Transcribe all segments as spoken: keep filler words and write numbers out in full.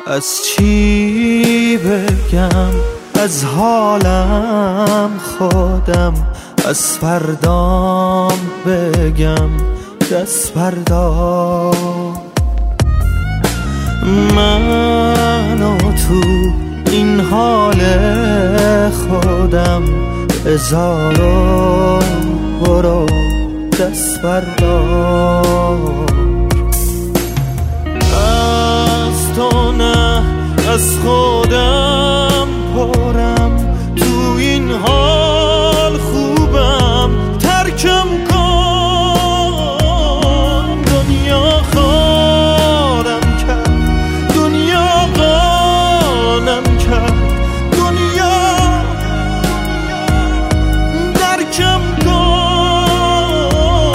از چی بگم، از حالم خودم، از فردام بگم دست بردار. من و تو این حال خودم بذار و برو دست بردار. از تو نه از خودم پرم، تو این حال خوبم ترکم کن. دنیا خارم کرد، دنیا قانم کرد، دنیا درکم کن.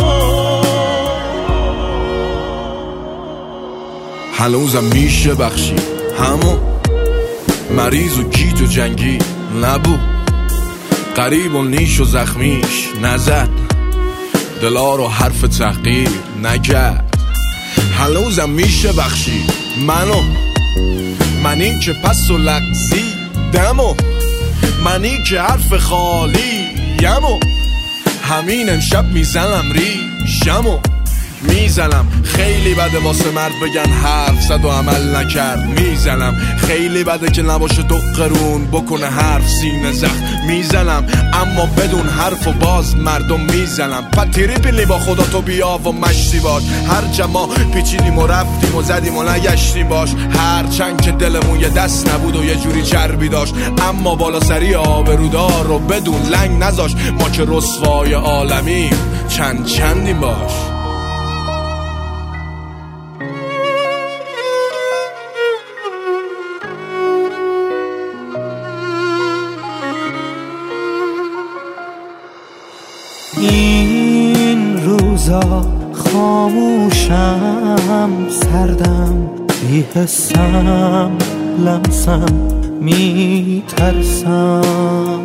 هنوزم میشه بخشی همون مریض و گیج و جنگی نبود، قریب و نیش و زخمیش نزد، دلا رو حرف تحقیر نگرد. هنوزم میشه بخشی منو، منی که پس و لغزی دمو، منی که حرف خالی یمو، همین امشب میزنم ریشمو میزنم. خیلی بده واسه مرد بگن حرف زد و عمل نکرد، میزنم. خیلی بده که نباشه دو قرون بکنه حرف سینه زخم، میزنم. اما بدون حرف و باز مردم میزنم. پتیری پیلی با خدا تو بیا و مشتی باش، هر جما پیچیدیم و رفتیم و زدیم و نگشتیم باش. هر چند که دلمون یه دست نبود و یه جوری چربی داشت، اما بالا سری آبرودار رو بدون لنگ نذاش. ما که رسوای عالمیم چند چندیم باش. این روزا خاموشم، سردم، بی‌حسم، لمسم، میترسم.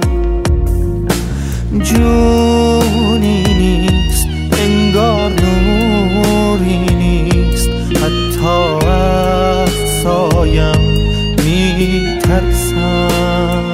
جونی نیست انگار نوری نیست، حتی از سایم میترسم.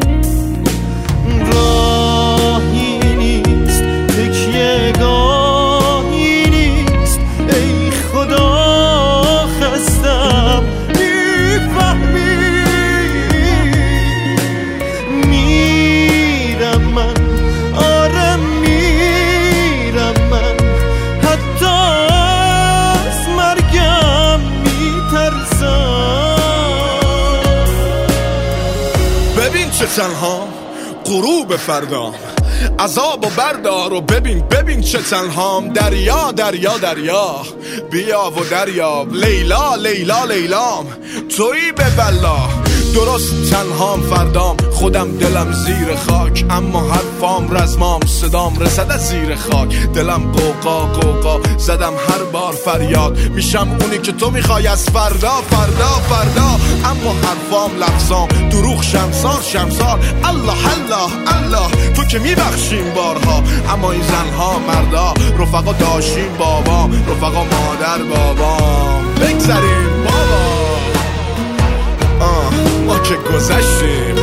چه تنها غروب فردام، عذاب و بردار و ببین ببین چه تنهام. دریا دریا دریا بیا و دریاب، لیلا لیلا لیلام تویی به بلا. درست تنهام فردام، خودم دلم زیر خاک، اما حرفام رزمام، صدام رسد از زیر خاک. دلم قوقا قوقا زدم هر بار فریاد، میشم اونی که تو میخوای از فردا فردا فردا. اما حرفام لفظام دروغ شمسار شمسار. الله الله الله تو که میبخشیم بارها، اما این زنها مردا رفقا داشتیم بابام، رفقا مادر بابام. بگذاریم بابا آه ما که گذشتیم.